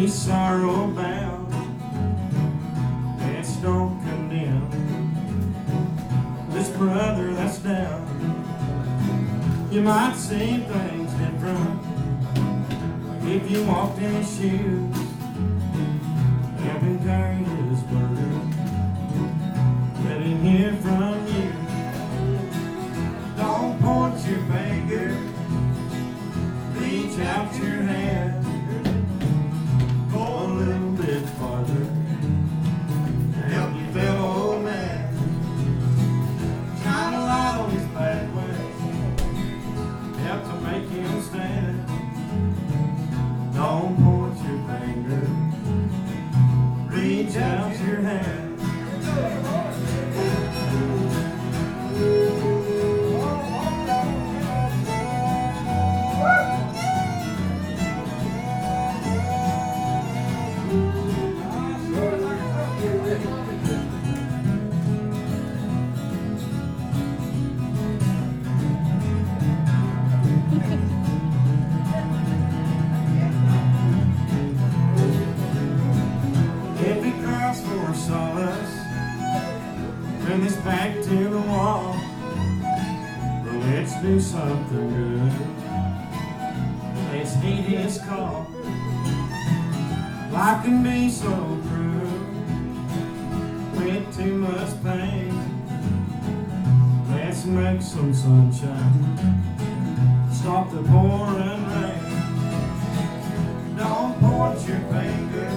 be sorrow bound. Let's don't condemn this brother that's down. You might see things different if you walked in his shoes, help him carry his burden, let him hear from you. Don't point your finger, reach out your hand, go a little bit farther, help your fellow man, shine a light on his pathway, help to make him stand. Don't point your finger, reach out your hand. If he cries for solace, turn his back to the wall. Well, let's do something good. Let's heed his call. Life can be so cruel with too much pain. Let's make some sunshine, stop the pouring rain. Don't point your finger,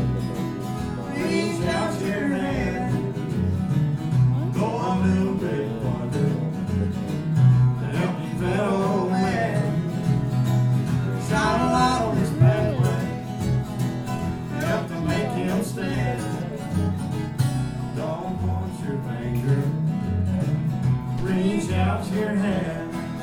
reach out your hand, go a little bit farther to help your fellow man, shine a light on his pathway, help to make him stand. Don't point your finger, reach out your hand.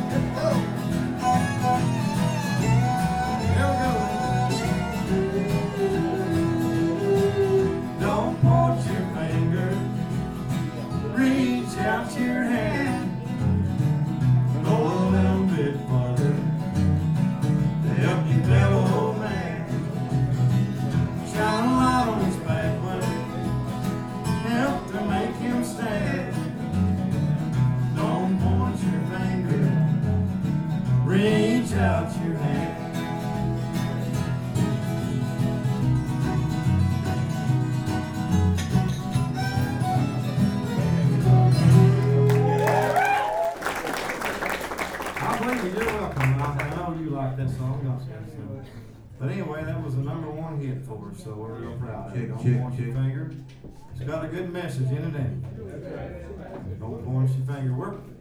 Don't point your finger, reach out your hand, go a little bit farther to help your fellow man, shine a light on his pathway, help to make him stand. Don't point your finger, reach out your hand. You're welcome. I know you like that song, don't you? But anyway, that was the #1 hit for us, so we're real proud of it. Don't point your finger. It's got a good message in it, ain't it? Don't point your finger.